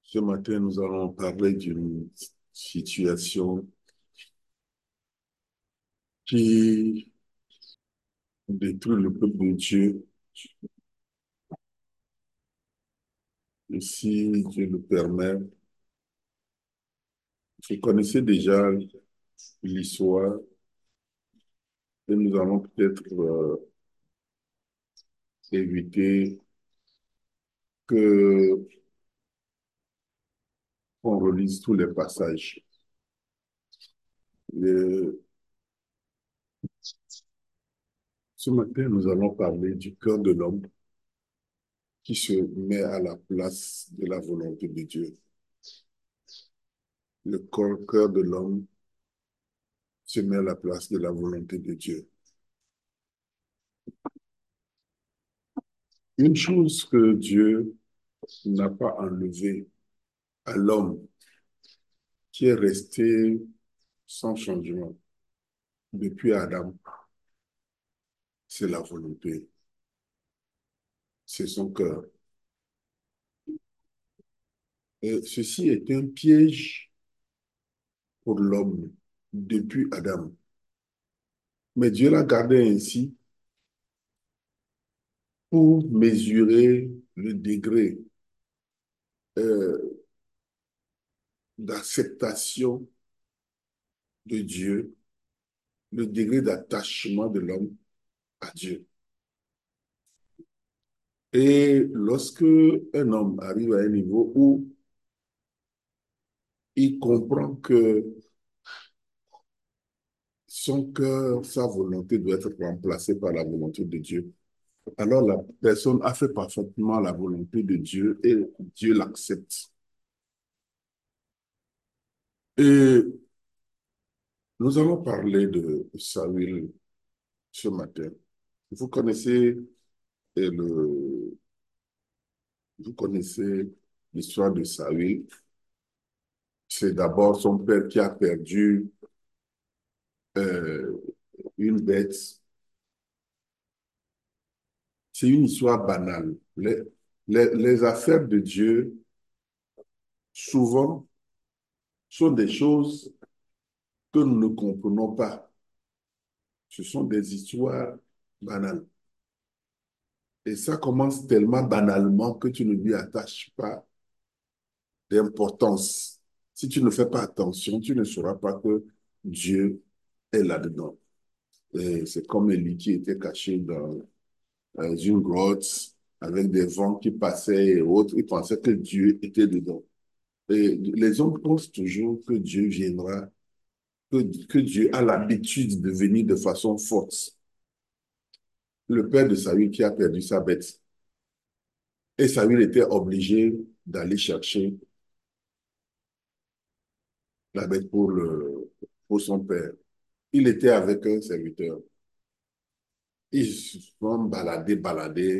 Ce matin, nous allons parler d'une situation qui détruit le peuple de Dieu. Et si Dieu le permet, vous connaissez déjà l'histoire et nous allons peut-être éviter que qu'on relise tous les passages. Le- Ce matin, nous allons parler du cœur de l'homme qui se met à la place de la volonté de Dieu. Cœur de l'homme se met à la place de la volonté de Dieu. Une chose que Dieu n'a pas enlevé à l'homme qui est resté sans changement depuis Adam, c'est la volonté, c'est son cœur. Et ceci est un piège pour l'homme depuis Adam. Mais Dieu l'a gardé ainsi pour mesurer le degré euh, d'acceptation de Dieu, le degré d'attachement de l'homme à Dieu. Et lorsque un homme arrive à un niveau où il comprend que son cœur, sa volonté doit être remplacée par la volonté de Dieu, alors la personne a fait parfaitement la volonté de Dieu et Dieu l'accepte. Et nous allons parler de Saül ce matin. Vous connaissez le, vous connaissez l'histoire de Saül. C'est d'abord son père qui a perdu euh, une bête. C'est une histoire banale. Les affaires de Dieu, souvent, sont des choses que nous ne comprenons pas. Ce sont des histoires banales. Et ça commence tellement banalement que tu ne lui attaches pas d'importance. Si tu ne fais pas attention, tu ne sauras pas que Dieu est là-dedans. Et c'est comme Élie qui était caché dans une grotte avec des vents qui passaient et autres. Il pensait que Dieu était dedans. Et les hommes pensent toujours que Dieu viendra, que Dieu a l'habitude de venir de façon forte. Le père de Saül qui a perdu sa bête. Et Saül était obligé d'aller chercher la bête pour son père. Il était avec un serviteur. Ils se sont baladés,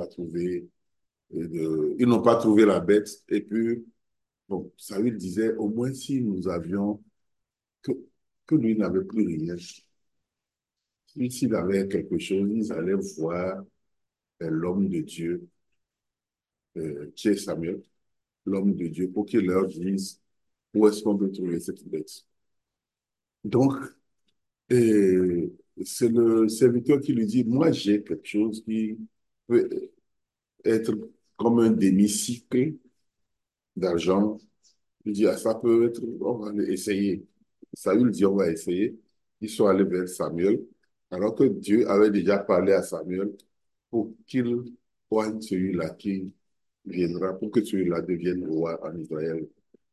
ils n'ont pas trouvé la bête. Et puis, bon, Saül disait, au moins si nous avions, que, que lui n'avait plus rien. S'il avait quelque chose, ils allaient voir l'homme de Dieu, qui est Samuel, l'homme de Dieu, pour qu'il leur dise où est-ce qu'on peut trouver cette bête. Donc, et c'est le serviteur qui lui dit, moi j'ai quelque chose qui peut être comme un demi-cycle d'argent. Il dit, ah, ça peut être, on va essayer. Saül dit, on va essayer. Ils sont allés vers Samuel, alors que Dieu avait déjà parlé à Samuel pour qu'il poigne celui-là qui viendra, pour que celui-là devienne roi en Israël.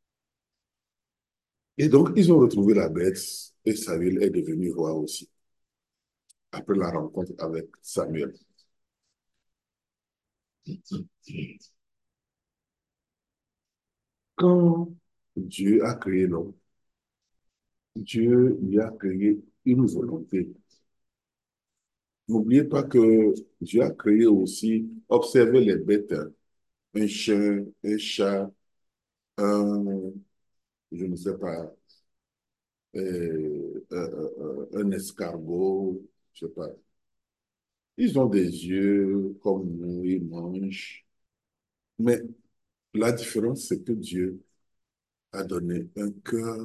Et donc, ils ont retrouvé la bête et Saül est devenu roi aussi, après la rencontre avec Samuel. Quand Dieu a créé l'homme, Dieu lui a créé une volonté. N'oubliez pas que Dieu a créé aussi, observez les bêtes, hein. Un chien, un chat, un, je ne sais pas, un escargot, je sais pas. Ils ont des yeux comme nous, ils mangent. Mais La différence, c'est que Dieu a donné un cœur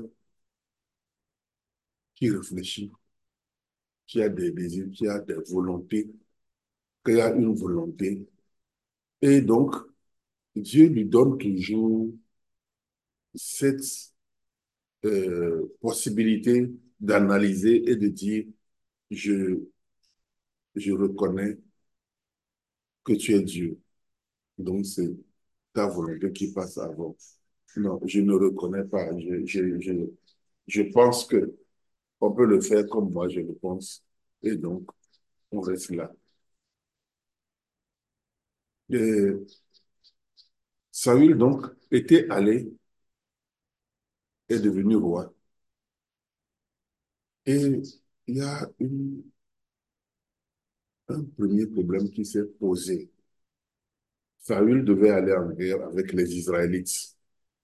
qui réfléchit, qui a des désirs, qui a des volontés, qui a une volonté. Et donc, Dieu lui donne toujours cette possibilité d'analyser et de dire, je, je reconnais que tu es Dieu. Donc, c'est ta volonté qui passe avant. Non, je ne reconnais pas. Je pense que on peut le faire comme moi je le pense. Et donc, on reste là. Et Saül, donc, était allé, est devenu roi. Et il y a un premier problème qui s'est posé. Saül devait aller en guerre avec les Israélites.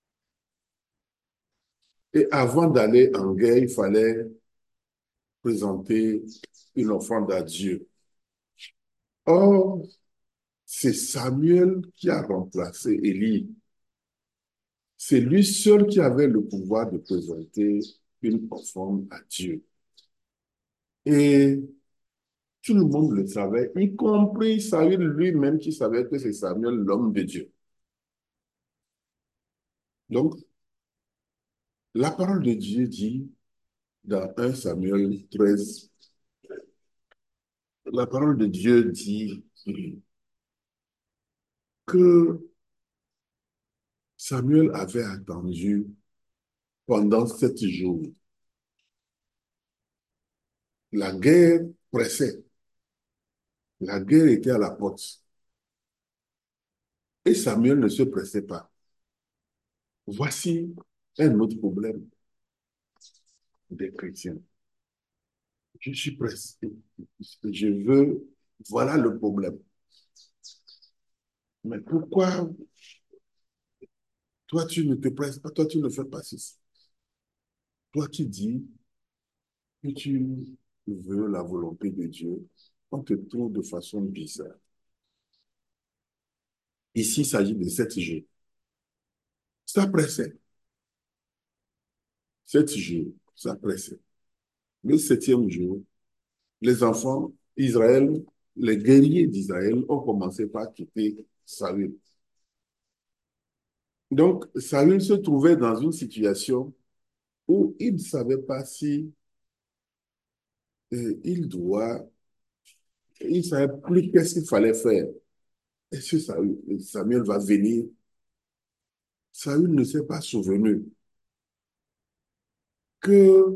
Et avant d'aller en guerre, il fallait présenter une offrande à Dieu. Or, c'est Samuel qui a remplacé Élie. C'est lui seul qui avait le pouvoir de présenter une offrande à Dieu. Et tout le monde le savait, y compris Saül lui-même qui savait que c'est Samuel l'homme de Dieu. Donc, la parole de Dieu dit dans 1 Samuel 13, la parole de Dieu dit que Samuel avait attendu pendant 7 jours. La guerre pressait. La guerre était à la porte. Et Samuel ne se pressait pas. Voici un autre problème des chrétiens. Je suis pressé. Je veux. Voilà le problème. Mais pourquoi toi tu ne te presses pas, toi tu ne fais pas ceci? Toi qui dis que tu veux la volonté de Dieu, on te trouve de façon bizarre. Ici, il s'agit de 7 jours. Ça pressait. 7 jours, ça pressait. Le septième jour, les enfants Israël, les guerriers d'Israël ont commencé par quitter Saül. Donc, Saül se trouvait dans une situation où il ne savait pas si il doit, il ne savait plus qu'est-ce qu'il fallait faire. Est-ce que Samuel va venir? Saül ne s'est pas souvenu que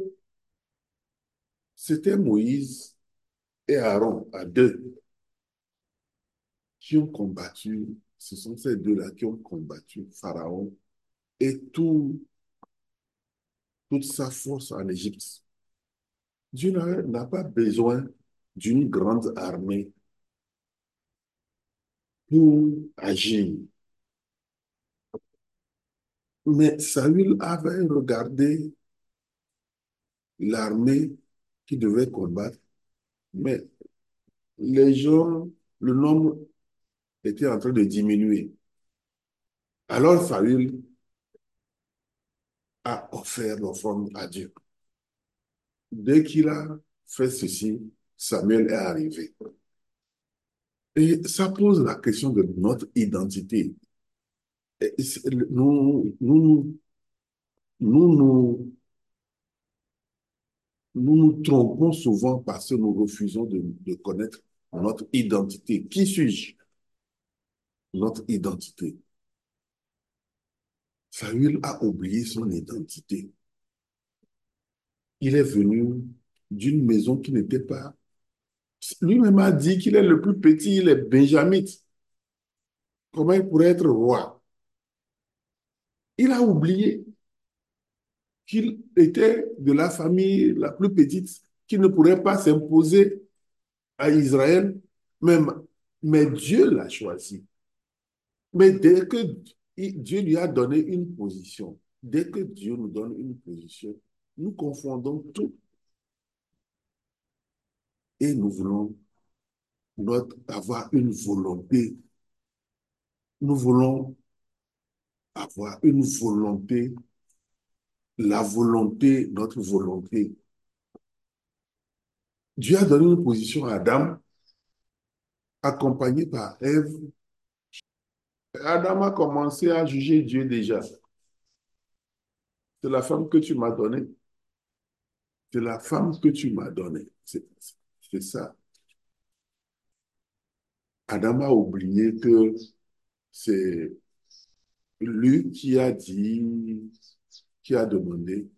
c'était Moïse et Aaron à deux qui ont combattu, ce sont ces deux-là qui ont combattu Pharaon et toute sa force en Égypte. Dieu n'a pas besoin d'une grande armée pour agir. Mais Saül avait regardé l'armée qui devait combattre, mais les gens, le nombre était en train de diminuer. Alors Saül a offert l'offrande à Dieu. Dès qu'il a fait ceci, Samuel est arrivé. Et ça pose la question de notre identité. Nous, nous nous trompons souvent parce que nous refusons de connaître notre identité. Qui suis-je? Notre identité. Saül a oublié son identité. Il est venu d'une maison qui n'était pas. Lui-même a dit qu'il est le plus petit, il est benjamite. Comment il pourrait être roi? Il a oublié qu'il était de la famille la plus petite, qui ne pourrait pas s'imposer à Israël, même. Mais Dieu l'a choisi. Mais dès que Dieu lui a donné une position, dès que Dieu nous donne une position, nous confondons tout et nous voulons avoir une volonté. Nous voulons avoir une volonté, la volonté, notre volonté. Dieu a donné une position à Adam, accompagné par Ève. Adam a commencé à juger Dieu déjà. C'est la femme que tu m'as donnée. C'est la femme que tu m'as donnée. C'est ça. Adam a oublié que c'est lui qui a dit, qui a demandé.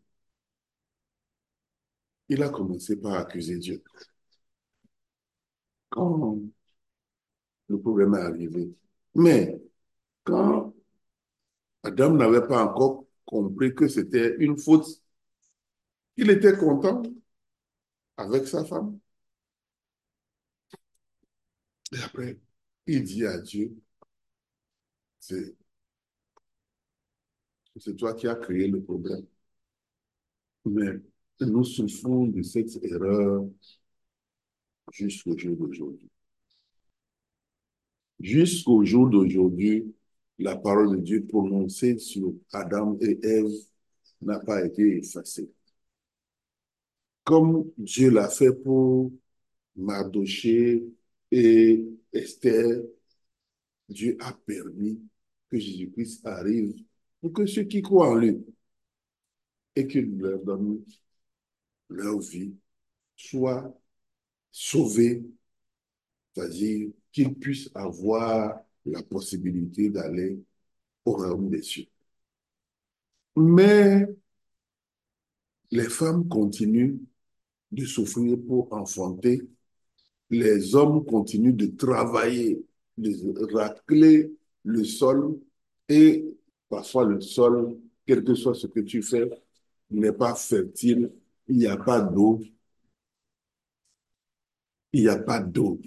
Il a commencé par accuser Dieu. Quand le problème est arrivé. Mais quand Adam n'avait pas encore compris que c'était une faute, il était content avec sa femme. Et après, il dit à Dieu, c'est toi qui as créé le problème. Mais nous souffrons de cette erreur jusqu'au jour d'aujourd'hui. Jusqu'au jour d'aujourd'hui, la parole de Dieu prononcée sur Adam et Ève n'a pas été effacée. Comme Dieu l'a fait pour Mardoché et Esther, Dieu a permis que Jésus-Christ arrive pour que ceux qui croient en lui et qu'il leur donne leur vie soient sauvés, c'est-à-dire qu'ils puissent avoir la possibilité d'aller au royaume des cieux. Mais les femmes continuent de souffrir pour enfanter, les hommes continuent de travailler, de racler le sol et parfois le sol, quel que soit ce que tu fais, n'est pas fertile, il n'y a pas d'eau, il n'y a pas d'eau.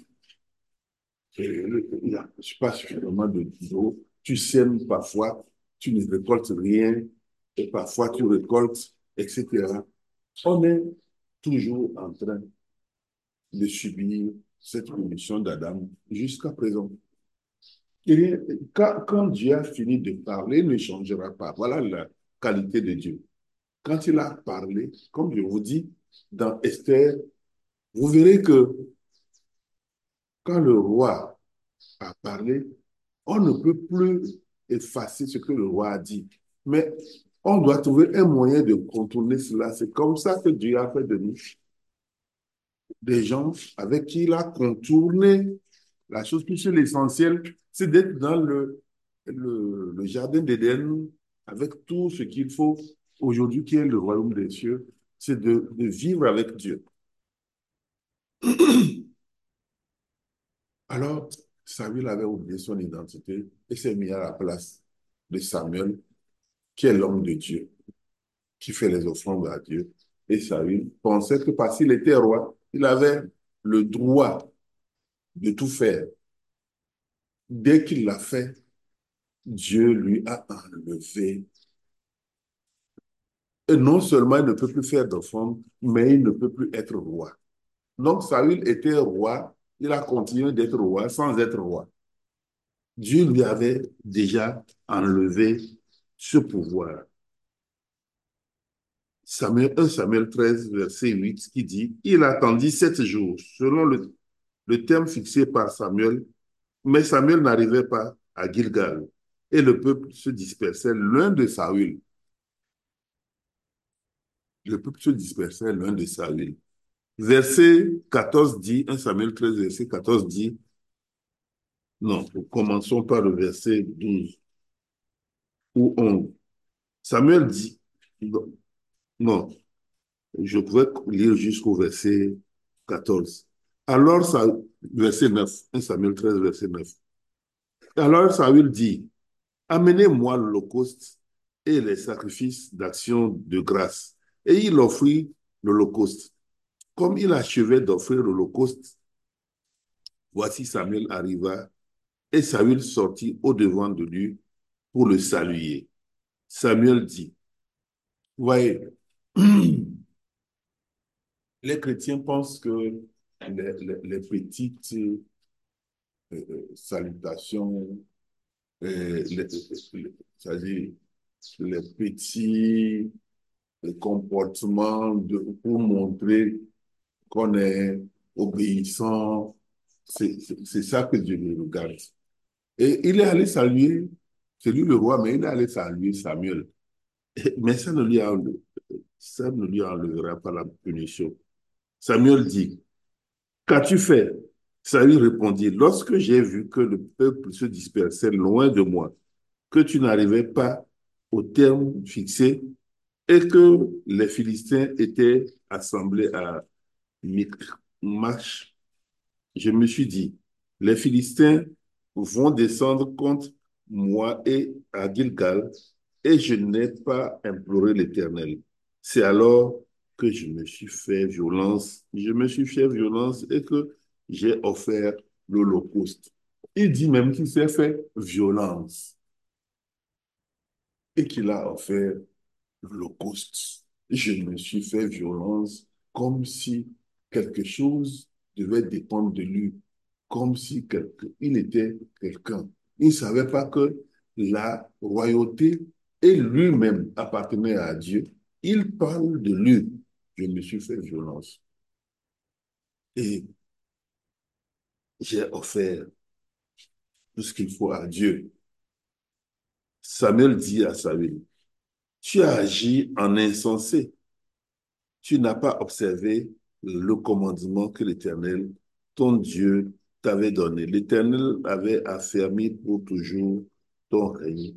Il n'y a pas suffisamment d'eau. Tu sèmes parfois, tu ne récoltes rien, et parfois tu récoltes, etc. On est toujours en train de subir cette condition d'Adam jusqu'à présent. Et quand Dieu a fini de parler, il ne changera pas. Voilà la qualité de Dieu. Quand il a parlé, comme je vous dis, dans Esther, vous verrez que quand le roi a parlé, on ne peut plus effacer ce que le roi a dit. Mais on doit trouver un moyen de contourner cela. C'est comme ça que Dieu a fait de nous des gens avec qui il a contourné la chose. Puis l'essentiel, c'est d'être dans le jardin d'Éden avec tout ce qu'il faut aujourd'hui qui est le royaume des cieux. C'est de vivre avec Dieu. Alors, Samuel avait oublié son identité et s'est mis à la place de Samuel, qui est l'homme de Dieu, qui fait les offrandes à Dieu. Et Samuel pensait que parce qu'il était roi, il avait le droit de tout faire. Dès qu'il l'a fait, Dieu lui a enlevé. Et non seulement il ne peut plus faire d'offrande, mais il ne peut plus être roi. Donc Saül était roi, il a continué d'être roi sans être roi. Dieu lui avait déjà enlevé ce pouvoir. Samuel, 1 Samuel 13, verset 8, qui dit, il attendit 7 jours, selon le terme fixé par Samuel, mais Samuel n'arrivait pas à Gilgal, et le peuple se dispersait loin de Saül. Le peuple se dispersait loin de Saül. Verset 14 dit, 1 Samuel 13, verset 14 dit, non, commençons par le verset 12 ou 11. Samuel dit, non, je pouvais lire jusqu'au verset 14. Alors, verset 9, 1 Samuel 13, verset 9. Alors Saül dit, amenez-moi l'holocauste et les sacrifices d'action de grâce. Et il offrit l'holocauste. Comme il achevait d'offrir l'holocauste, voici Samuel arriva et Saül sortit au-devant de lui pour le saluer. Samuel dit, voyez, les chrétiens pensent que les petites salutations c'est-à-dire les petits comportements pour montrer qu'on est obéissant. C'est ça que Dieu nous regarde. Et il est allé saluer, c'est lui le roi, mais il est allé saluer Samuel. Mais ça ne lui enlèvera pas la punition. Samuel dit, qu'as-tu fait? Saül répondit, lorsque j'ai vu que le peuple se dispersait loin de moi, que tu n'arrivais pas au terme fixé et que les Philistins étaient assemblés à Michmash, je me suis dit, les Philistins vont descendre contre moi et à Gilgal, et je n'ai pas imploré l'Éternel. C'est alors que je me suis fait violence et que j'ai offert l'Holocauste. Il dit même qu'il s'est fait violence et qu'il a offert l'Holocauste. Je me suis fait violence comme si quelque chose devait dépendre de lui, comme si il était quelqu'un. Il ne savait pas que la royauté et lui-même appartenaient à Dieu. Il parle de lui. Je me suis fait violence et j'ai offert tout ce qu'il faut à Dieu. Samuel dit à Saül, tu as agi en insensé. Tu n'as pas observé le commandement que l'Éternel, ton Dieu, t'avait donné. L'Éternel avait affermi pour toujours ton règne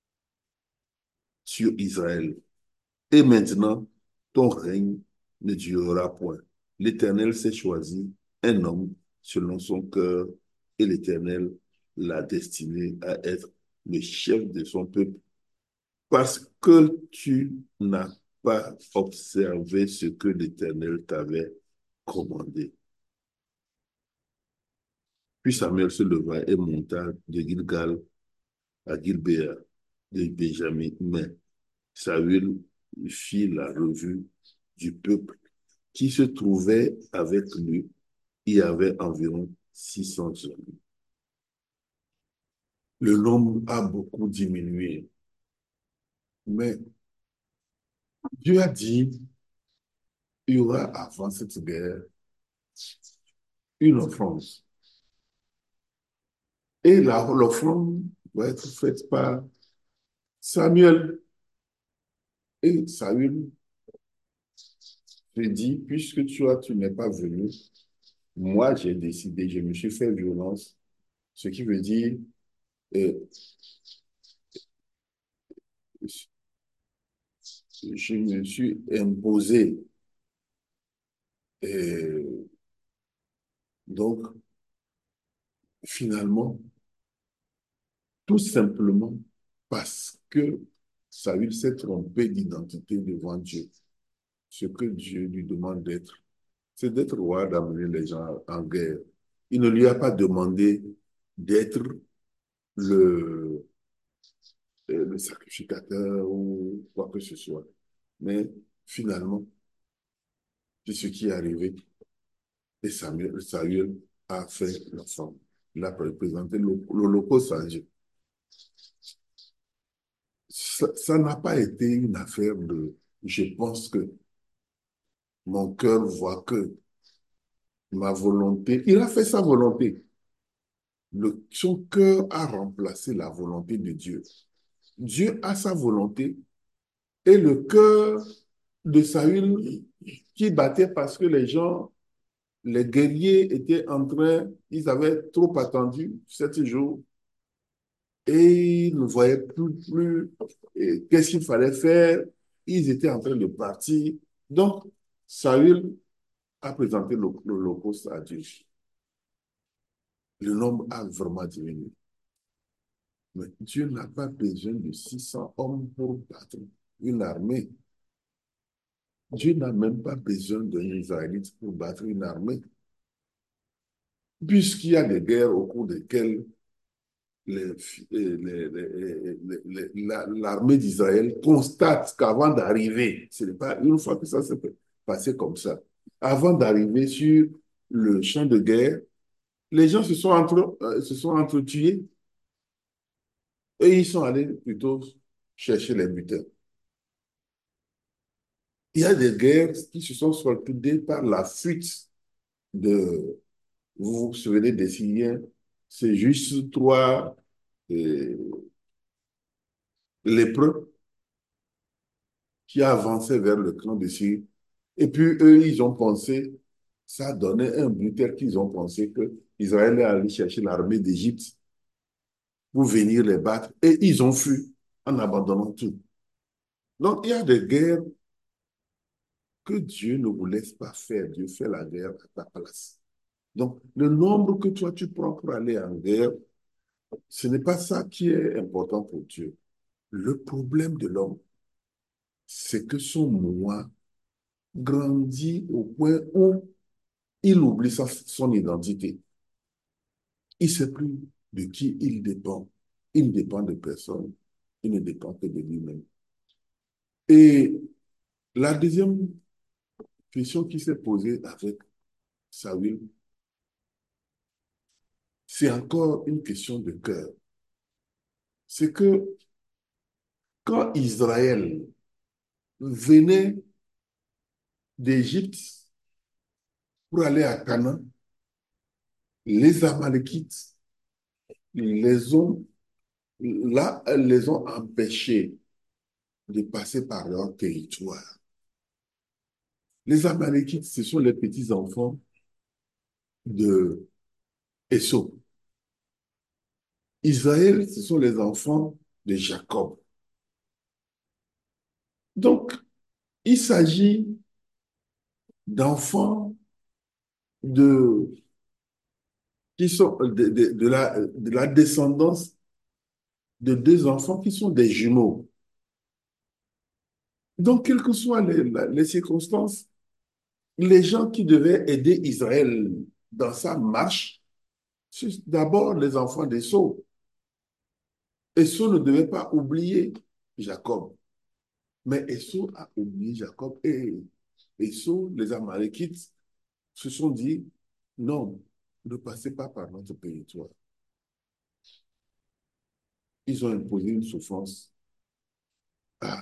sur Israël. Et maintenant, ton règne ne durera point. L'Éternel s'est choisi un homme selon son cœur et l'Éternel l'a destiné à être le chef de son peuple parce que tu n'as pas observé ce que l'Éternel t'avait commandé. Puis Samuel se leva et monta de Gilgal à Gilbéa de Benjamin. Mais Saül fit la revue du peuple qui se trouvait avec lui. Il y avait environ 600 hommes. Le nombre a beaucoup diminué. Mais Dieu a dit, il y aura avant cette guerre une offrande. Et l'offrande va être faite par Samuel. Et Saül lui dit, puisque tu n'es pas venu, moi j'ai décidé, je me suis fait violence, ce qui veut dire, euh, je me suis imposé. Et donc, finalement, tout simplement parce que Saül s'est trompé d'identité devant Dieu. Ce que Dieu lui demande d'être, c'est d'être roi, d'amener les gens en guerre. Il ne lui a pas demandé d'être le, le sacrificateur ou quoi que ce soit. Mais finalement, c'est ce qui est arrivé. Et Samuel a fait l'ensemble. Il a présenté l'Holocauste à Dieu. Ça n'a pas été une affaire de je pense que mon cœur voit que ma volonté. Il a fait sa volonté. Son cœur a remplacé la volonté de Dieu. Dieu a sa volonté et le cœur de Saül qui battait parce que les guerriers étaient en train, ils avaient trop attendu 7 jours et ils ne voyaient plus qu'est-ce qu'il fallait faire. Ils étaient en train de partir. Donc, Saül a présenté l'Holocauste à Dieu. Le nombre a vraiment diminué. Mais Dieu n'a pas besoin de 600 hommes pour battre une armée. Dieu n'a même pas besoin d'un Israélite pour battre une armée. Puisqu'il y a des guerres au cours desquelles l'armée d'Israël constate qu'avant d'arriver, ce n'est pas une fois que ça s'est passé comme ça, avant d'arriver sur le champ de guerre, les gens se sont entretués. Et ils sont allés plutôt chercher les butins. Il y a des guerres qui se sont soldées par la fuite de, vous vous souvenez des Syriens, c'est juste trois euh, lépreux qui avançaient vers le camp de Syrie. Et puis eux, ils ont pensé, ça donnait un butin qu'ils ont pensé que Israël est allé chercher l'armée d'Égypte pour venir les battre. Et ils ont fui en abandonnant tout. Donc il y a des guerres que Dieu ne vous laisse pas faire. Dieu fait la guerre à ta place. Donc, le nombre que toi tu prends pour aller en guerre, ce n'est pas ça qui est important pour Dieu. Le problème de l'homme, c'est que son moi grandit au point où il oublie son identité. Il ne sait plus de qui il dépend. Il ne dépend de personne. Il ne dépend que de lui-même. Et la deuxième question qui s'est posée avec Saül, c'est encore une question de cœur. C'est que quand Israël venait d'Égypte pour aller à Canaan, les Amalekites les ont, les ont empêchés de passer par leur territoire. Les Amalekites, ce sont les petits-enfants de Esau. Israël, ce sont les enfants de Jacob. Donc, il s'agit d'enfants de, qui sont de la descendance de deux enfants qui sont des jumeaux. Donc, quelles que soient les circonstances, les gens qui devaient aider Israël dans sa marche, c'est d'abord les enfants d'Esau. Esau ne devait pas oublier Jacob, mais Esau a oublié Jacob et Esau, les Amalekites, se sont dit, non, ne passez pas par notre territoire. Ils ont imposé une souffrance à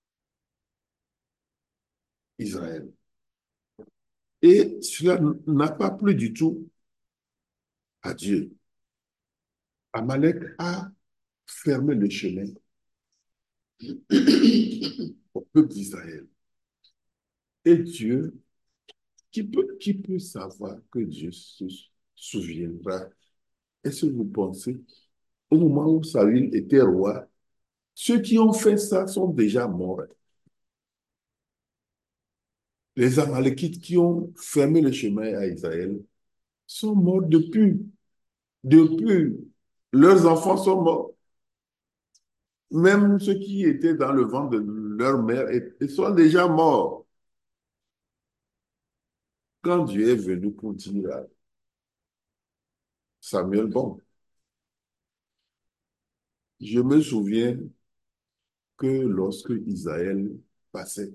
Israël. Et cela n'a pas plu du tout à Dieu. Amalek a fermé le chemin au peuple d'Israël. Et Dieu, qui peut savoir que Dieu se souviendra? Est-ce que vous pensez, au moment où Saül était roi, ceux qui ont fait ça sont déjà morts. Les Amalekites qui ont fermé le chemin à Israël sont morts depuis. Depuis. Leurs enfants sont morts. Même ceux qui étaient dans le ventre de leur mère ils sont déjà morts. Quand Dieu est venu pour dire à Samuel, bon, je me souviens que lorsque Israël passait,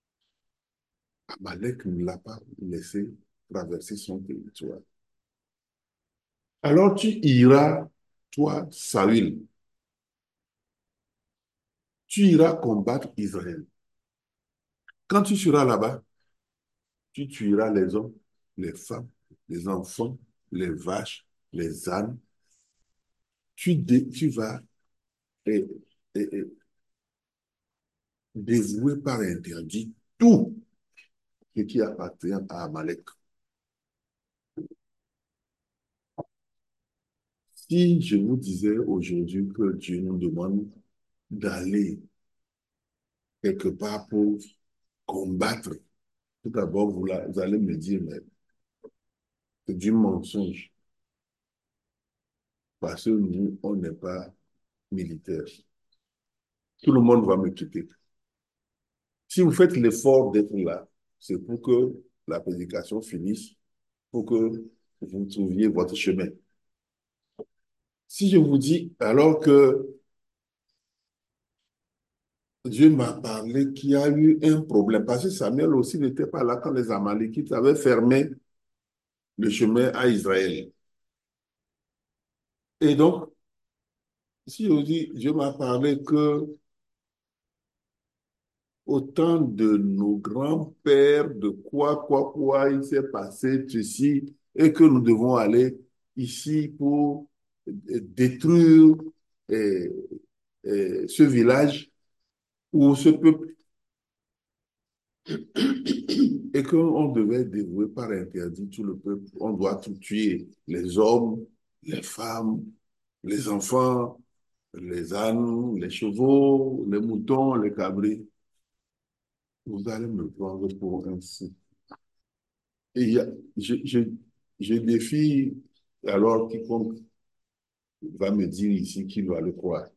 Amalek ne l'a pas laissé traverser son territoire. Alors tu iras, toi, Saül, tu iras combattre Israël. Quand tu seras là-bas, tu tueras les hommes, les femmes, les enfants, les vaches, les ânes. Tu vas eh, eh, dévouer par interdit tout ce qui appartient à Amalek. Si je vous disais aujourd'hui que Dieu nous demande d'aller quelque part pour combattre, tout d'abord, vous allez me dire, mais c'est du mensonge, parce que nous, on n'est pas militaire. Tout le monde va me quitter. Si vous faites l'effort d'être là, c'est pour que la prédication finisse, pour que vous trouviez votre chemin. Si je vous dis, alors que Dieu m'a parlé qu'il y a eu un problème, parce que Samuel aussi n'était pas là quand les Amalekites avaient fermé le chemin à Israël. Et donc, si on dit, Dieu m'a parlé que au temps de nos grands-pères, de quoi, il s'est passé ceci, et que nous devons aller ici pour détruire euh, ce village ou ce peuple, et qu'on devait dévouer par interdit tout le peuple. On doit tout tuer, les hommes, les femmes, les enfants, les ânes, les chevaux, les moutons, les cabrits. Vous allez me prendre pour un fou. Et je défie alors quiconque va me dire ici qu'il va le croire.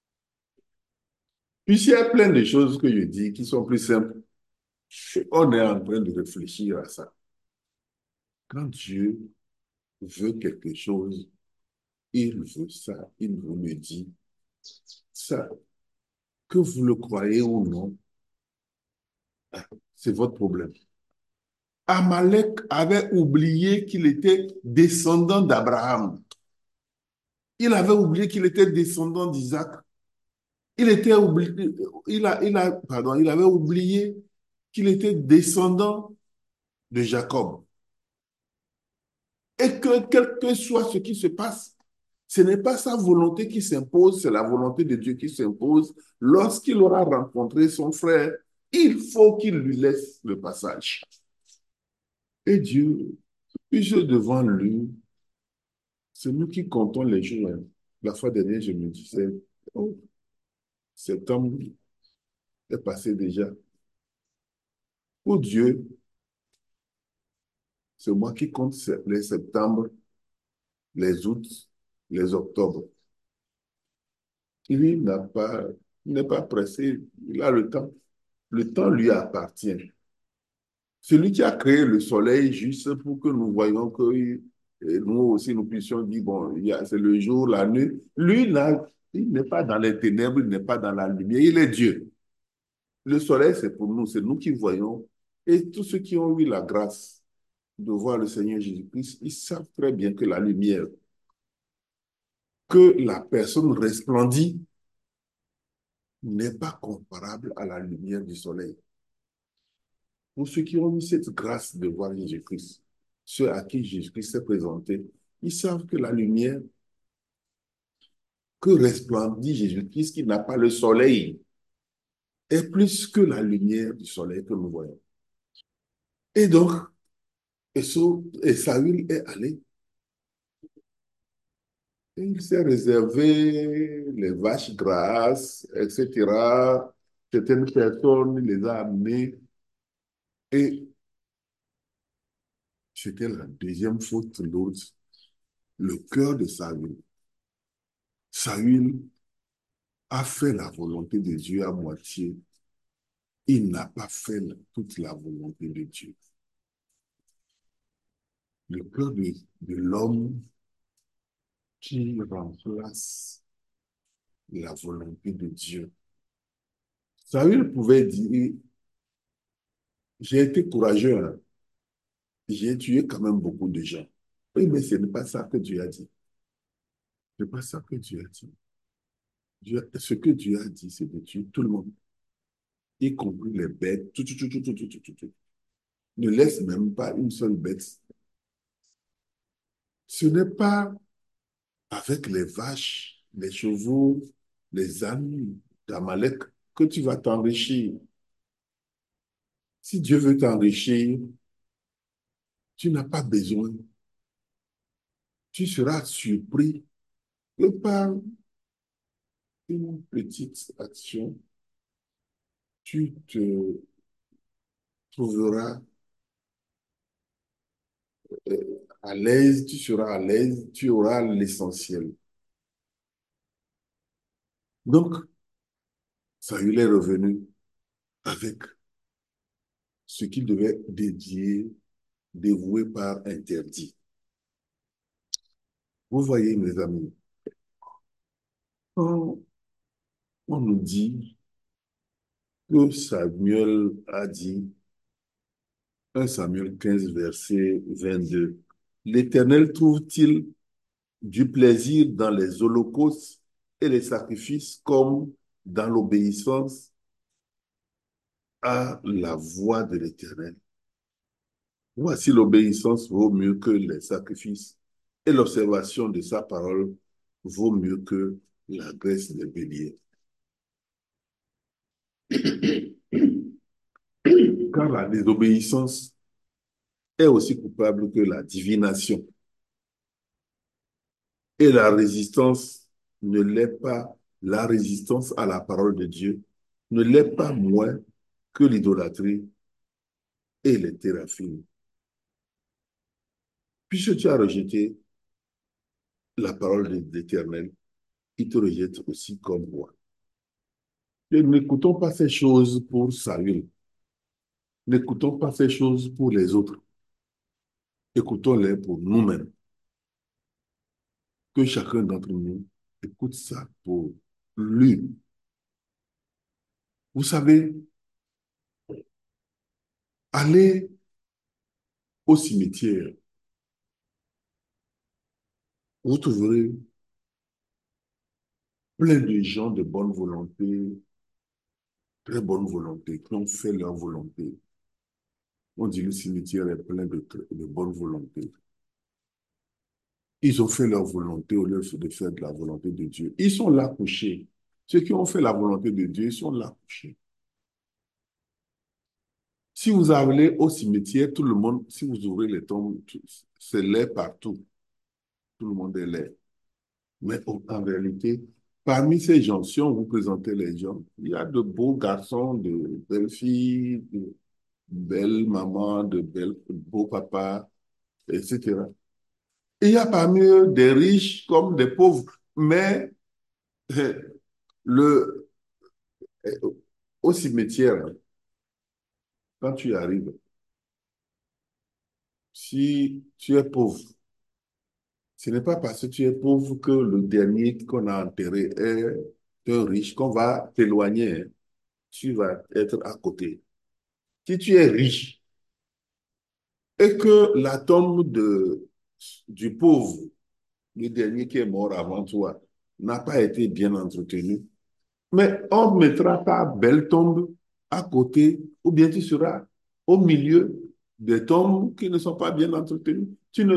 Puis il y a plein de choses que je dis qui sont plus simples. On est en train de réfléchir à ça. Quand Dieu veut quelque chose, il veut ça, il vous le dit. Ça, que vous le croyez ou non, c'est votre problème. Amalek avait oublié qu'il était descendant d'Abraham. Il avait oublié qu'il était descendant d'Isaac. Il était oublié, pardon, il avait oublié qu'il était descendant de Jacob. Et que quel que soit ce qui se passe, ce n'est pas sa volonté qui s'impose, c'est la volonté de Dieu qui s'impose. Lorsqu'il aura rencontré son frère, il faut qu'il lui laisse le passage. Et Dieu, puis devant lui, c'est nous qui comptons les jours. Hein. La fois dernière, je me disais, oh, septembre est passé déjà. Pour Dieu, c'est moi qui compte les septembre, les août, les octobre. Lui n'a pas, il n'est pas pressé, il a le temps. Le temps lui appartient. Celui qui a créé le soleil juste pour que nous voyions que nous aussi nous puissions dire, bon, c'est le jour, la nuit. Lui, il n'est pas dans les ténèbres, il n'est pas dans la lumière, il est Dieu. Le soleil, c'est pour nous, c'est nous qui voyons. Et tous ceux qui ont eu la grâce de voir le Seigneur Jésus-Christ, ils savent très bien que la lumière, que la personne resplendit, n'est pas comparable à la lumière du soleil. Pour ceux qui ont eu cette grâce de voir Jésus-Christ, ceux à qui Jésus-Christ s'est présenté, ils savent que la lumière que resplendit Jésus-Christ, qui n'a pas le soleil, est plus que la lumière du soleil que nous voyons. Et donc, Saül est allé et il s'est réservé les vaches grasses, etc. Certaines personnes, il les a amenées et c'était la deuxième faute lourde, le cœur de Saül. Saül a fait la volonté de Dieu à moitié. Il n'a pas fait toute la volonté de Dieu. Le cœur de l'homme qui remplace la volonté de Dieu. Saül pouvait dire, j'ai été courageux, hein. J'ai tué quand même beaucoup de gens. Oui, mais ce n'est pas ça que Dieu a dit. Ce n'est pas ça que Dieu a dit. Ce que Dieu a dit, c'est de tuer tout le monde, y compris les bêtes. Tout. Ne laisse même pas une seule bête. Ce n'est pas avec les vaches, les chevaux, les ânes d'Amalek que tu vas t'enrichir. Si Dieu veut t'enrichir, tu n'as pas besoin. Tu seras surpris que par une petite action, tu te trouveras à l'aise, tu seras à l'aise, tu auras l'essentiel. Donc, Saül est revenu avec ce qu'il devait dédier, dévouer par interdit. Vous voyez, mes amis, quand on nous dit que Samuel a dit, 1 Samuel 15, verset 22, l'Éternel trouve-t-il du plaisir dans les holocaustes et les sacrifices comme dans l'obéissance à la voix de l'Éternel. Voici l'obéissance vaut mieux que les sacrifices et l'observation de sa parole vaut mieux que la graisse des béliers. Car la désobéissance est aussi coupable que la divination. Et la résistance ne l'est pas, la résistance à la parole de Dieu ne l'est pas moins que l'idolâtrie et les théraphies. Puisque tu as rejeté la parole de l'Éternel, il te rejette aussi comme moi. Et n'écoutons pas ces choses pour Saül. N'écoutons pas ces choses pour les autres. Écoutons-les pour nous-mêmes. Que chacun d'entre nous écoute ça pour lui. Vous savez, aller au cimetière, vous trouverez plein de gens de bonne volonté, très bonne volonté, qui ont fait leur volonté. On dit que le cimetière est plein de bonne volonté. Ils ont fait leur volonté au lieu de faire de la volonté de Dieu. Ils sont là couchés. Ceux qui ont fait la volonté de Dieu, ils sont là couchés. Si vous allez au cimetière, tout le monde, si vous ouvrez les tombes, c'est laid partout. Tout le monde est laid. Mais en réalité, parmi ces gens, si on vous présentait les gens, il y a de beaux garçons, de belles filles, de belles mamans, de beaux papas, etc. Et il y a parmi eux des riches comme des pauvres. Mais le, au cimetière, quand tu y arrives, si tu es pauvre, ce n'est pas parce que tu es pauvre que le dernier qu'on a enterré est un riche qu'on va t'éloigner, hein. Tu vas être à côté. Si tu es riche et que la tombe du pauvre, le dernier qui est mort avant toi, n'a pas été bien entretenue, mais on mettra ta belle tombe à côté, ou bien tu seras au milieu des tombes qui ne sont pas bien entretenues.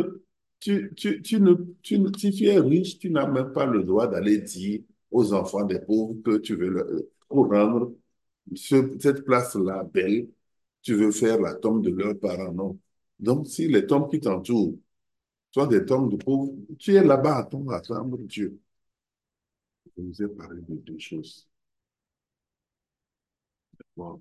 Si tu es riche, tu n'as même pas le droit d'aller dire aux enfants des pauvres que tu veux pour rendre cette place-là belle, tu veux faire la tombe de leurs parents, non. Donc, si les tombes qui t'entourent sont des tombes de pauvres, tu es là-bas à ton attendre Dieu. Je vous ai parlé de deux choses. Bon,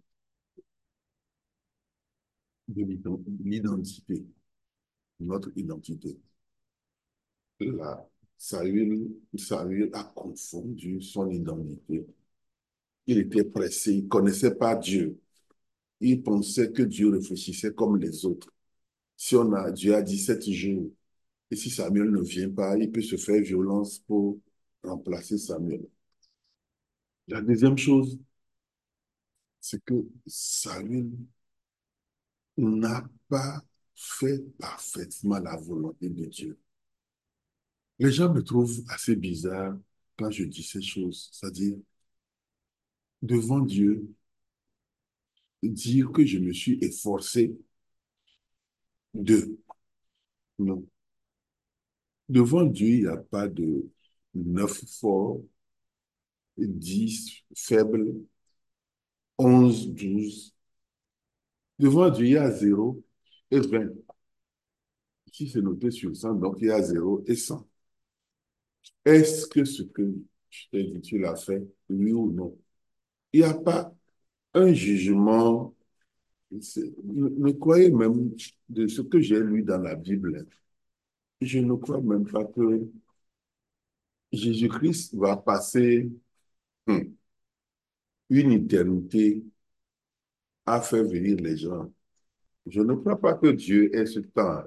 de l'identité, notre identité. Là, Saül a confondu son identité. Il était pressé, il ne connaissait pas Dieu. Il pensait que Dieu réfléchissait comme les autres. Si Dieu a dit 7 jours, et si Samuel ne vient pas, il peut se faire violence pour remplacer Samuel. La deuxième chose, c'est que Saül n'a pas fait parfaitement la volonté de Dieu. Les gens me trouvent assez bizarre quand je dis ces choses, c'est-à-dire devant Dieu, dire que je me suis efforcé de. Non. Devant Dieu, il n'y a pas de 9 forts, 10 faibles, 11, 12. Devant Dieu, il y a 0 et 20. Ici, c'est noté sur 100, donc il y a 0 et 100. Est-ce que ce que je t'ai dit, tu l'as fait, oui ou non? Il n'y a pas un jugement. Ne croyez même de ce que j'ai lu dans la Bible. Je ne crois même pas que Jésus-Christ va passer une éternité à faire venir les gens. Je ne crois pas que Dieu ait ce temps.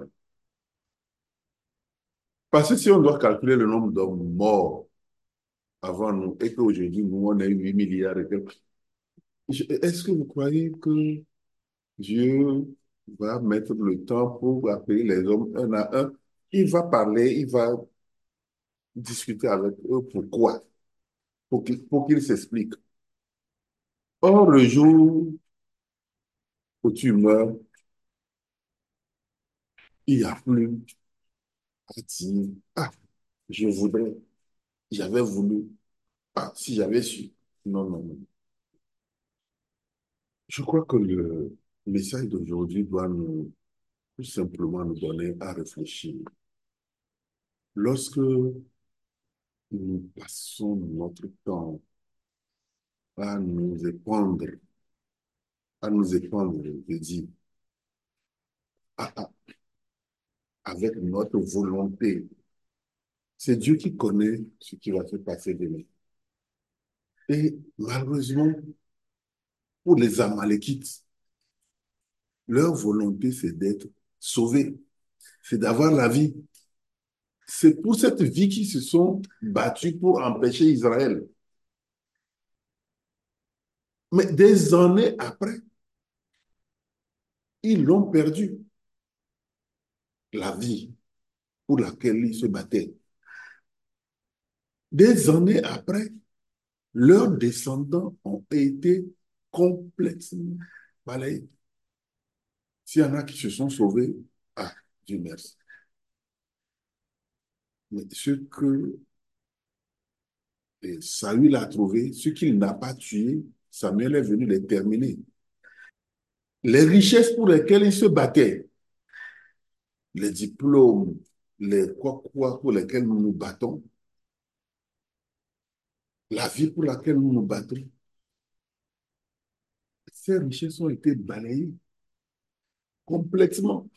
Parce que si on doit calculer le nombre d'hommes morts avant nous et qu'aujourd'hui, nous, on a eu 8 milliards et quelques, est-ce que vous croyez que Dieu va mettre le temps pour appeler les hommes un à un? Il va parler, il va discuter avec eux. Pourquoi? pour qu'il s'explique. Or, le jour où tu meurs, il n'y a plus à dire, ah, je voudrais, j'avais voulu, ah, si j'avais su. Non, non, non. Je crois que le message d'aujourd'hui doit nous, tout simplement nous donner à réfléchir. Lorsque nous passons notre temps à nous épandre, je dis, avec notre volonté, c'est Dieu qui connaît ce qui va se passer demain. Et malheureusement, pour les Amalékites, leur volonté, c'est d'être sauvés, c'est d'avoir la vie. C'est pour cette vie qu'ils se sont battus pour empêcher Israël. Mais des années après, ils l'ont perdu, la vie pour laquelle ils se battaient. Des années après, leurs descendants ont été complètement balayés. S'il y en a qui se sont sauvés, ah, Dieu merci. Mais ce que Saül a trouvé, ce qu'il n'a pas tué, Samuel est venu les terminer. Les richesses pour lesquelles ils se battaient, les diplômes, les quoi pour lesquels nous nous battons, la vie pour laquelle nous nous battons, ces richesses ont été balayées complètement.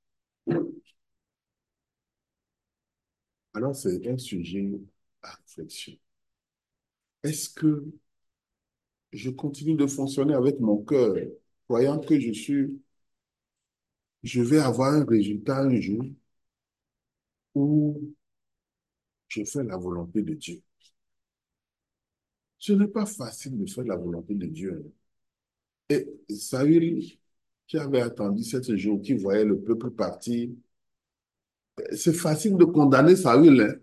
Alors, c'est un sujet à réflexion. Est-ce que je continue de fonctionner avec mon cœur, croyant que je vais avoir un résultat un jour où je fais la volonté de Dieu? Ce n'est pas facile de faire la volonté de Dieu. Et Saül, qui avait attendu 7 jours, qui voyait le peuple partir, c'est facile de condamner Saül, hein.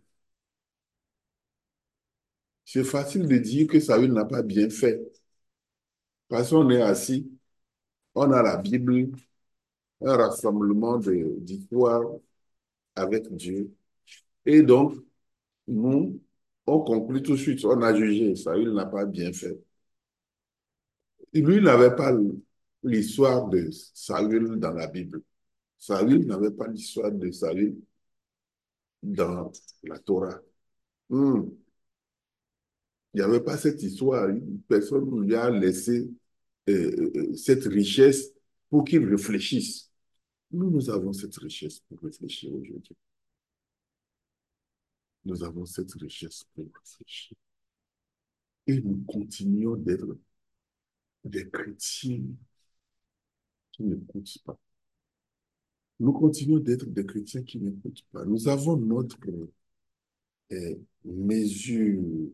C'est facile de dire que Saül n'a pas bien fait. Parce qu'on est assis, on a la Bible, un rassemblement d'histoires avec Dieu. Et donc, nous, on conclut tout de suite, on a jugé, Saül n'a pas bien fait. Lui n'avait pas l'histoire de Saül dans la Bible. Saül n'avait pas l'histoire de Saül dans la Torah. Hmm. Il n'y avait pas cette histoire. Personne ne lui a laissé cette richesse pour qu'il réfléchisse. Nous avons cette richesse pour réfléchir aujourd'hui. Nous avons cette richesse pour réfléchir. Et nous continuons d'être des chrétiens qui n'écoutent pas. Nous continuons d'être des chrétiens qui n'écoutent pas. Nous avons notre mesure,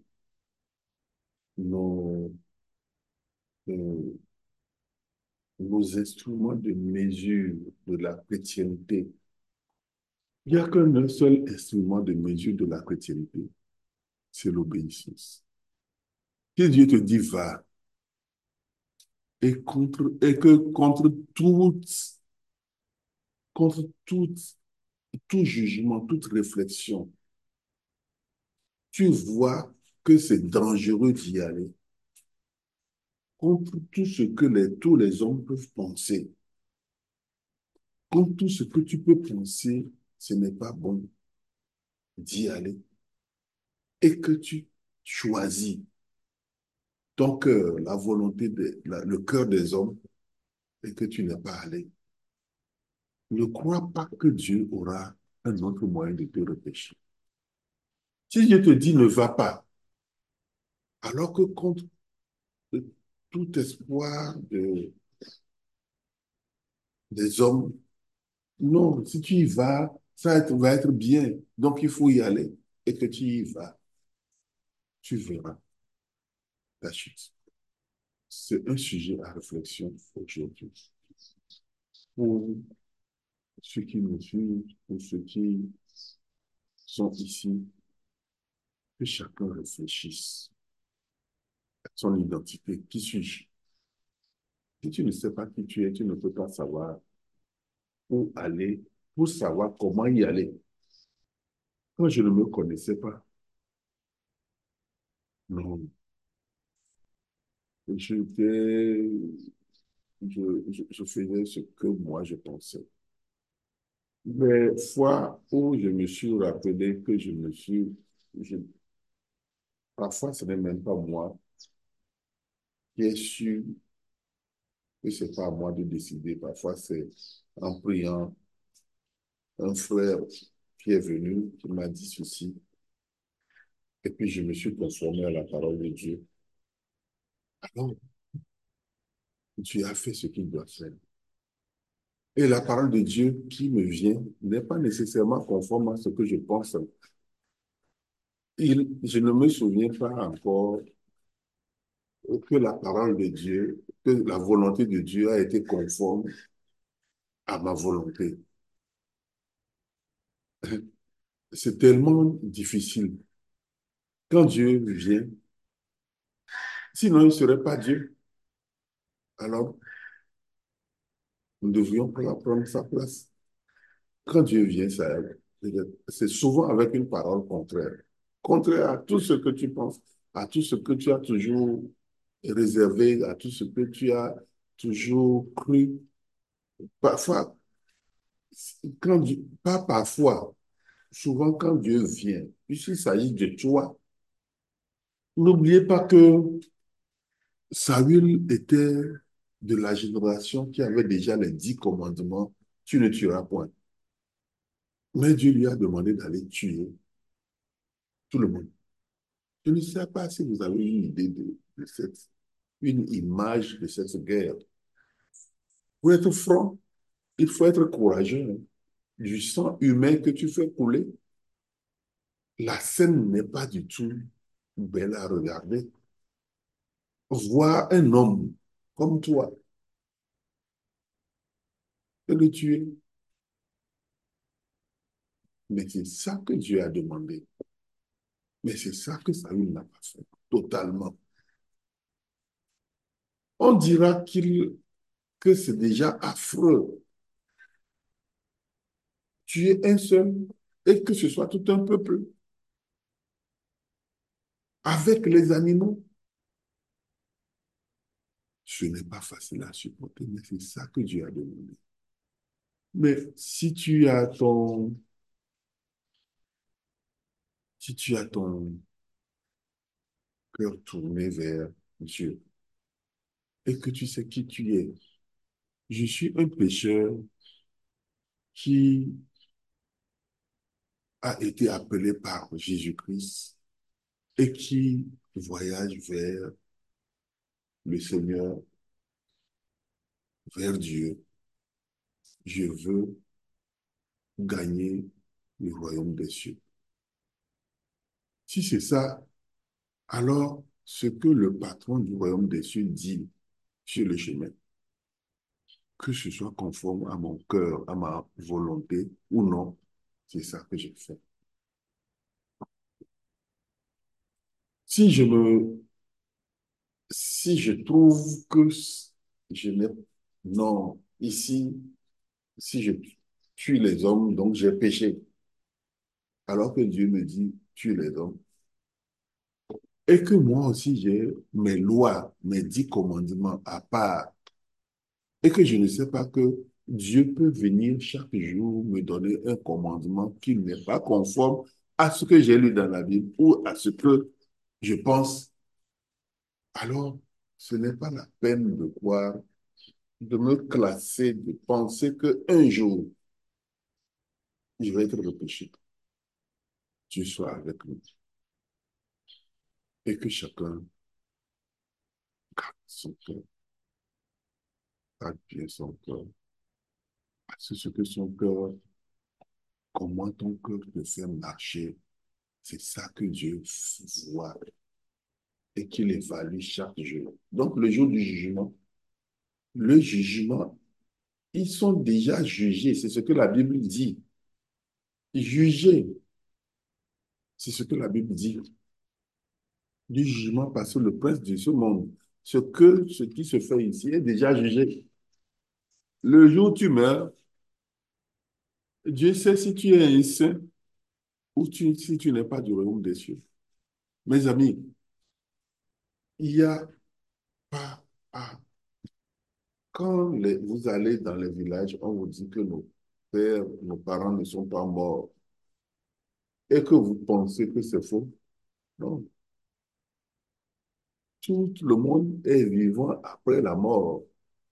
nos, euh, nos instruments de mesure de la chrétienté. Il n'y a qu'un seul instrument de mesure de la chrétienté, c'est l'obéissance. Si Dieu te dit va, et que contre toute, tout jugement, toute réflexion, tu vois que c'est dangereux d'y aller, contre tout ce que tous les hommes peuvent penser, contre tout ce que tu peux penser, ce n'est pas bon d'y aller, et que tu choisis ton cœur, la volonté, le cœur des hommes, et que tu n'es pas allé. Ne crois pas que Dieu aura un autre moyen de te repêcher. Si Dieu te dit ne va pas, alors que contre tout espoir des hommes, non, si tu y vas, va être bien. Donc il faut y aller. Et que tu y vas, tu verras ta chute. C'est un sujet à réflexion aujourd'hui. Pour ceux qui nous suivent, pour ceux qui sont ici, que chacun réfléchisse. son identité. Qui suis-je? Si tu ne sais pas qui tu es, tu ne peux pas savoir où aller, pour savoir comment y aller. Quand je ne me connaissais pas, non, j'étais, je faisais ce que moi je pensais. Les fois où je me suis rappelé que je- parfois ce n'est même pas moi qui ai su que c'est pas à moi de décider. Parfois c'est en priant un frère qui est venu, qui m'a dit ceci, et puis je me suis conformé à la parole de Dieu. Alors, Dieu a fait ce qu'il doit faire. Et la parole de Dieu qui me vient n'est pas nécessairement conforme à ce que je pense. Je ne me souviens pas encore que la parole de Dieu, que la volonté de Dieu a été conforme à ma volonté. C'est tellement difficile. Quand Dieu vient, sinon il ne serait pas Dieu. Alors, nous devrions prendre sa place. Quand Dieu vient, c'est souvent avec une parole contraire. Contraire à tout ce que tu penses, à tout ce que tu as toujours réservé, à tout ce que tu as toujours cru. Parfois, pas parfois, souvent quand Dieu vient, puisqu'il s'agit de toi, n'oubliez pas que Saül était de la génération qui avait déjà les 10 commandements, tu ne tueras point. Mais Dieu lui a demandé d'aller tuer tout le monde. Je ne sais pas si vous avez une idée une image de cette guerre. Pour être franc, il faut être courageux, hein. Du sang humain que tu fais couler, la scène n'est pas du tout belle à regarder. Voir un homme comme toi et le tuer, mais c'est ça que Dieu a demandé. Mais c'est ça que Saül n'a pas fait, totalement. On dira que c'est déjà affreux. Tuer un seul et que ce soit tout un peuple avec les animaux. Ce n'est pas facile à supporter, mais c'est ça que Dieu a demandé. Mais si tu as ton cœur tourné vers Dieu et que tu sais qui tu es, je suis un pécheur qui a été appelé par Jésus-Christ et qui voyage vers le Seigneur, vers Dieu. Je veux gagner le royaume des cieux. Si c'est ça, alors ce que le patron du royaume des cieux dit sur le chemin, que ce soit conforme à mon cœur, à ma volonté ou non, c'est ça que je fais. Si je me, si je trouve que je n'ai, non, ici, si je tue les hommes, donc j'ai péché, alors que Dieu me dit, tue les hommes, et que moi aussi j'ai mes lois, mes 10 commandements à part, et que je ne sais pas que Dieu peut venir chaque jour me donner un commandement qui n'est pas conforme à ce que j'ai lu dans la Bible ou à ce que je pense, alors ce n'est pas la peine de croire, de me classer, de penser qu'un jour, je vais être repêché. Dieu soit avec nous et que chacun garde son cœur, garde bien son cœur. Parce que ce que son cœur, comment ton cœur te fait marcher, c'est ça que Dieu voit et qu'il évalue chaque jour. Donc, le jour du jugement, le jugement, ils sont déjà jugés. C'est ce que la Bible dit. Jugés, c'est ce que la Bible dit. du jugement parce que le prince de ce monde, ce qui se fait ici est déjà jugé. Le jour où tu meurs, Dieu sait si tu es un saint ou si tu n'es pas du royaume des cieux. Mes amis, il n'y a pas à... Quand vous allez dans les villages, on vous dit que nos pères, nos parents ne sont pas morts et que vous pensez que c'est faux. Non, tout le monde est vivant après la mort.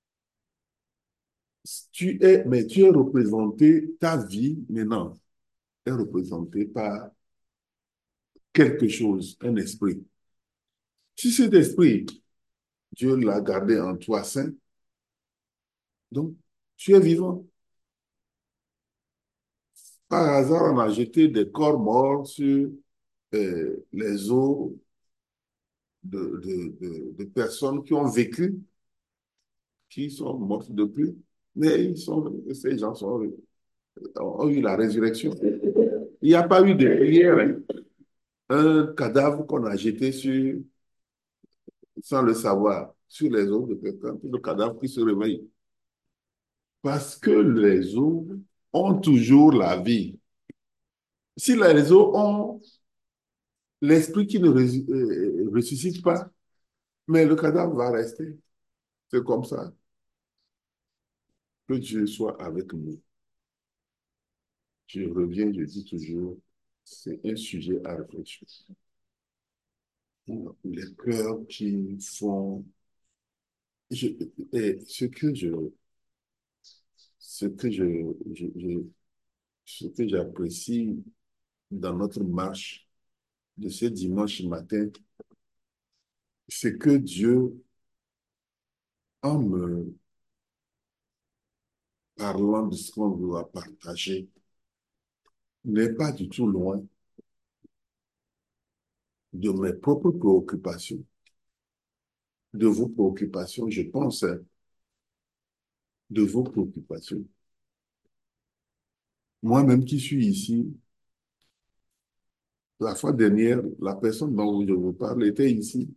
Mais tu es représenté, ta vie maintenant est représentée par quelque chose, un esprit. Si cet esprit, Dieu l'a gardé en toi saint, donc tu es vivant. Par hasard, on a jeté des corps morts sur les os de personnes qui ont vécu, qui sont mortes depuis, mais ces gens ont eu la résurrection. Il n'y a pas eu de prière, hein. Un cadavre qu'on a jeté sans le savoir sur les os de quelqu'un, le cadavre qui se réveille. Parce que les os ont toujours la vie. Si les os ont l'esprit qui ne ressuscite pas, mais le cadavre va rester. C'est comme ça. Que Dieu soit avec nous. Je reviens, je dis toujours, c'est un sujet à réfléchir. Les cœurs qui font... Je, et ce que je- ce que j'apprécie dans notre marche de ce dimanche matin, c'est que Dieu, en me parlant de ce qu'on doit partager, n'est pas du tout loin de mes propres préoccupations, de vos préoccupations, je pense, hein, de vos préoccupations. Moi-même qui suis ici, la fois dernière, la personne dont je vous parle était ici.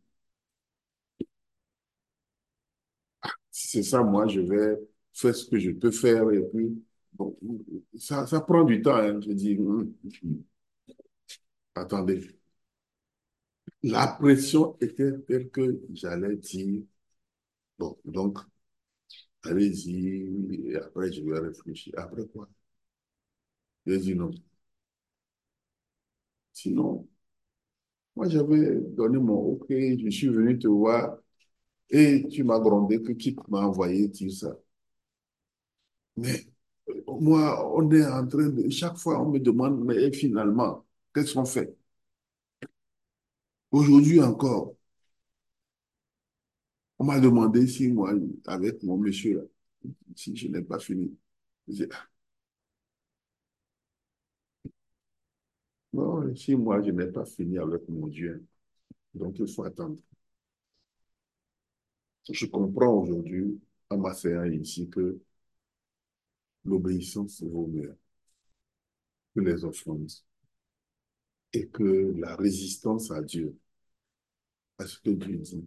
Si c'est ça, moi, je vais faire ce que je peux faire et puis, bon, ça prend du temps, hein. Je dis, attendez. La pression était telle que j'allais dire, bon, donc, allez-y, et après, je vais réfléchir. Après quoi? J'ai dit non. Sinon, moi, j'avais donné mon OK, je suis venu te voir et tu m'as grondé que qui m'a envoyé dire ça. Mais moi, on est en train de... Chaque fois, on me demande, mais finalement, qu'est-ce qu'on fait? Aujourd'hui encore, on m'a demandé si moi, avec mon monsieur, là, si je n'ai pas fini. Je dis, ah, non, si moi, je n'ai pas fini avec mon Dieu, donc il faut attendre. Je comprends aujourd'hui, en m'asseyant ici, que l'obéissance vaut mieux que les offrandes et que la résistance à Dieu, à ce que Dieu dit,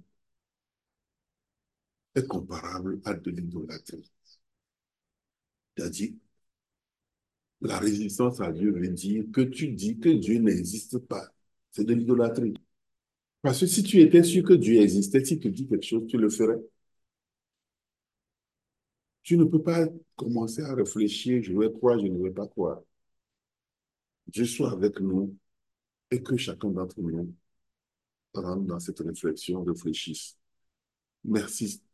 est comparable à de l'idolâtrie. C'est-à-dire, la résistance à Dieu veut dire que tu dis que Dieu n'existe pas. C'est de l'idolâtrie. Parce que si tu étais sûr que Dieu existait, si tu dis quelque chose, tu le ferais. Tu ne peux pas commencer à réfléchir, je vais croire, je ne vais pas croire. Dieu soit avec nous et que chacun d'entre nous rentre dans cette réflexion, réfléchisse. Merci